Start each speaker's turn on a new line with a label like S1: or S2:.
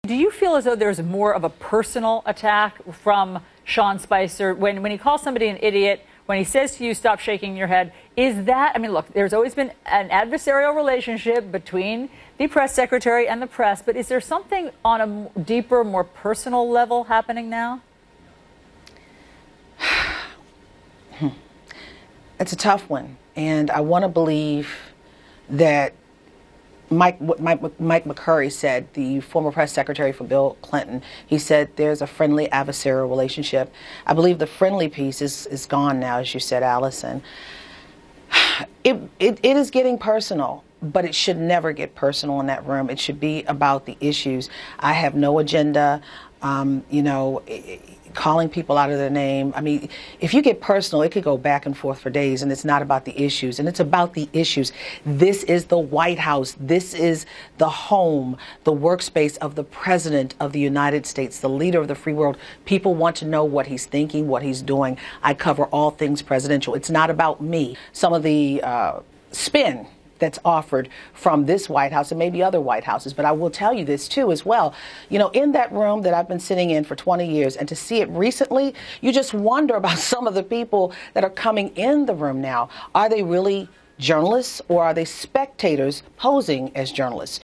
S1: Do you feel as though there's more of a personal attack from Sean Spicer when he calls somebody an idiot, when he says to you, stop shaking your head? Is that, I mean, look, there's always been an adversarial relationship between the press secretary and the press, but is there something on a deeper, more personal level happening now?
S2: It's a tough one, and I want to believe that Mike McCurry said, the former press secretary for Bill Clinton, he said there's a friendly adversarial relationship. I believe the friendly piece is gone now, as you said, Allison. It is getting personal, but it should never get personal in that room. It should be about the issues. I have no agenda, calling people out of their name. I mean, if you get personal, it could go back and forth for days, and it's not about the issues, and it's about the issues. This is the White House. This is the home, the workspace of the President of the United States, the leader of the free world. People want to know what he's thinking, what he's doing. I cover all things presidential. It's not about me. Some of the spin that's offered from this White House and maybe other White Houses. But I will tell you this, too, as well. You know, in that room that I've been sitting in for 20 years, and to see it recently, you just wonder about some of the people that are coming in the room now. Are they really journalists, or are they spectators posing as journalists?